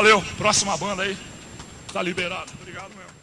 Valeu, próxima banda aí. Tá liberado. Obrigado mesmo.